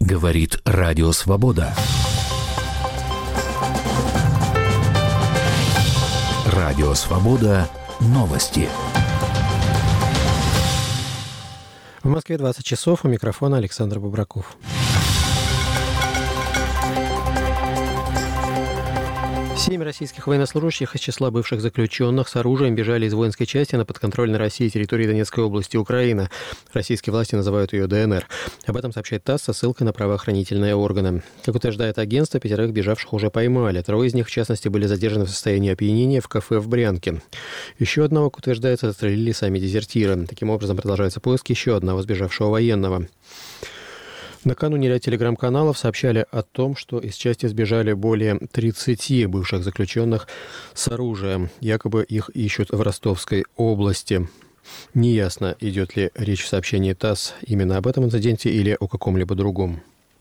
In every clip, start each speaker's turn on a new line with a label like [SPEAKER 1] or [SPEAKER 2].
[SPEAKER 1] Говорит Радио Свобода. Радио Свобода. Новости.
[SPEAKER 2] В Москве 20 часов. У микрофона Александр Бобраков. 7 российских военнослужащих из числа бывших заключенных с оружием бежали из воинской части на подконтрольной России территории Донецкой области, Украина. Российские власти называют ее ДНР. Об этом сообщает ТАСС со ссылкой на правоохранительные органы. Как утверждает агентство, 5 бежавших уже поймали. 3 из них, в частности, были задержаны в состоянии опьянения в кафе в Брянке. Еще одного, как утверждается, застрелили сами дезертиры. Таким образом, продолжаются поиски еще одного сбежавшего военного. Накануне ряд телеграм-каналов сообщали о том, что из части сбежали более 30 бывших заключенных с оружием. Якобы их ищут в Ростовской области. Неясно, идет ли речь в сообщении ТАСС именно об этом инциденте или о каком-либо другом.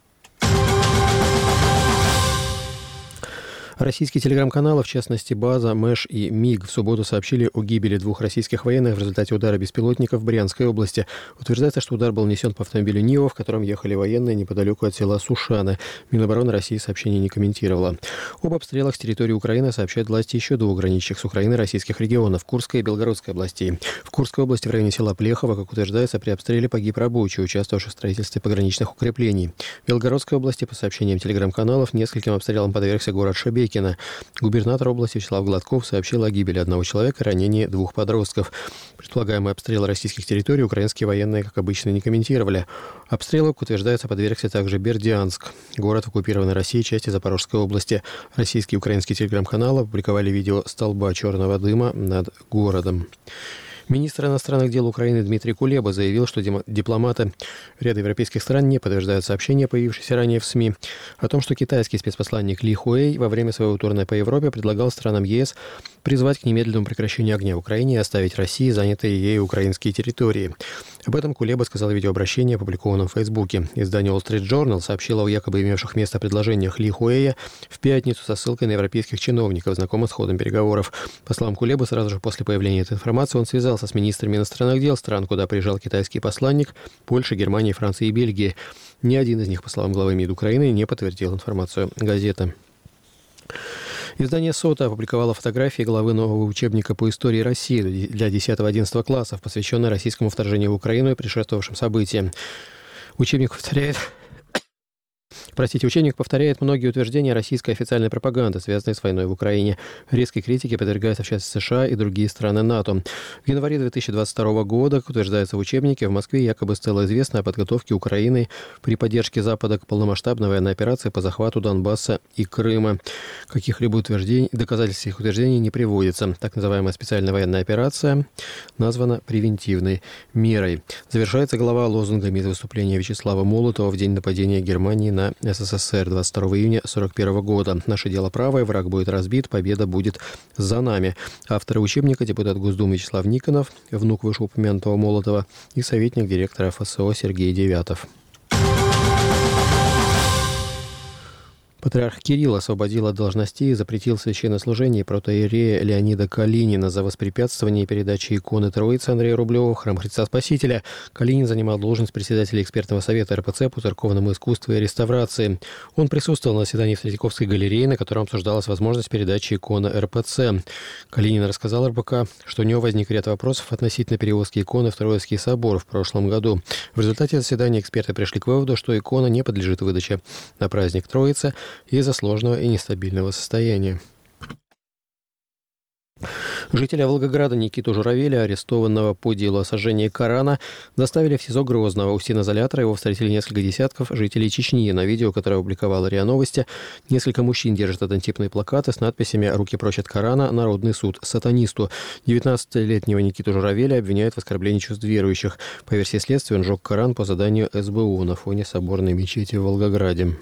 [SPEAKER 2] Российские телеграм-каналы, в частности «База», «Мэш» и МИГ, в субботу сообщили о гибели 2 российских военных в результате удара беспилотников в Брянской области. Утверждается, что удар был нанесен по автомобилю «Нива», в котором ехали военные неподалеку от села Сушаны. Минобороны России сообщение не комментировала. Об обстрелах с территории Украины сообщают власти еще 2 граничащих с Украиной российских регионов – Курской и Белгородской областей. В Курской области в районе села Плехово, как утверждается, при обстреле погиб рабочий, участвовавший в строительстве пограничных укреплений. В Белгородской области, по сообщениям телеграм-каналов, нескольким обстрелам подвергся город Шебекино. Губернатор области Вячеслав Гладков сообщил о гибели 1 человека и ранении 2 подростков. Предполагаемый обстрел российских территорий украинские военные, как обычно, не комментировали. Обстрелу, как утверждается, подвергся также Бердянск, город в оккупированной Россией части Запорожской области. Российские и украинские телеграм-каналы опубликовали видео столба черного дыма над городом. Министр иностранных дел Украины Дмитрий Кулеба заявил, что дипломаты ряда европейских стран не подтверждают сообщения, появившиеся ранее в СМИ, о том, что китайский спецпосланник Ли Хуэй во время своего турне по Европе предлагал странам ЕС призвать к немедленному прекращению огня в Украине и оставить России занятые ею украинские территории. Об этом Кулеба сказал в видеообращении, опубликованном в Фейсбуке. Издание Wall Street Journal сообщило о якобы имевших место предложениях Ли Хуэя в пятницу со ссылкой на европейских чиновников, знакомых с ходом переговоров. По словам Кулебы, сразу же после появления этой информации он связался с министрами иностранных дел стран, куда приезжал китайский посланник, Польши, Германии, Франции и Бельгии. Ни один из них, по словам главы МИД Украины, не подтвердил информацию газеты. Издание «Сота» опубликовало фотографии главы нового учебника по истории России для 10-11 классов, посвященной российскому вторжению в Украину и предшествовавшим событиям. Учебник повторяет многие утверждения российской официальной пропаганды, связанные с войной в Украине. Резкой критике подвергаются в частности США и другие страны НАТО. В январе 2022 года, как утверждается в учебнике, в Москве якобы стало известно о подготовке Украины при поддержке Запада к полномасштабной военной операции по захвату Донбасса и Крыма. Каких-либо доказательств их утверждений не приводится. Так называемая специальная военная операция названа превентивной мерой. Завершается глава лозунгами из выступления Вячеслава Молотова в день нападения Германии на СССР 22 июня 1941 года. «Наше дело правое, враг будет разбит, победа будет за нами». Авторы учебника — депутат Госдумы Вячеслав Никонов, внук вышеупомянутого Молотова, и советник директора ФСО Сергей Девятов. Патриарх Кирилл освободил от должностей и запретил священнослужение протоиерея Леонида Калинина за воспрепятствование передачи иконы Троицы Андрея Рублева в храм Христа Спасителя. Калинин занимал должность председателя экспертного совета РПЦ по церковному искусству и реставрации. Он присутствовал на заседании в Третьяковской галерее, на котором обсуждалась возможность передачи иконы РПЦ. Калинин рассказал РБК, что у него возник ряд вопросов относительно перевозки иконы в Троицкий собор в прошлом году. В результате заседания эксперты пришли к выводу, что икона не подлежит выдаче на праздник Троицы из-за сложного и нестабильного состояния. Жителя Волгограда Никиту Журавеля, арестованного по делу о сожжении Корана, доставили в СИЗО Грозного. У стенозолятора его встретили несколько десятков жителей Чечни. На видео, которое опубликовала РИА Новости, несколько мужчин держат однотипные плакаты с надписями «Руки прочь от Корана. Народный суд. Сатанисту». 19-летнего Никиту Журавеля обвиняют в оскорблении чувств верующих. По версии следствия, он сжег Коран по заданию СБУ на фоне соборной мечети в Волгограде.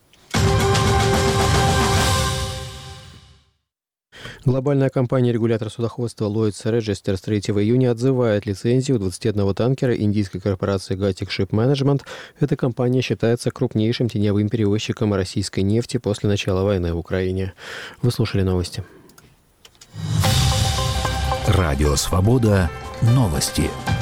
[SPEAKER 2] Глобальная компания-регулятор судоходства Lloyd's Register с 3 июня отзывает лицензию 21 танкера индийской корпорации Gatic Ship Management. Эта компания считается крупнейшим теневым перевозчиком российской нефти после начала войны в Украине. Вы слушали новости.
[SPEAKER 1] Радио «Свобода». Новости.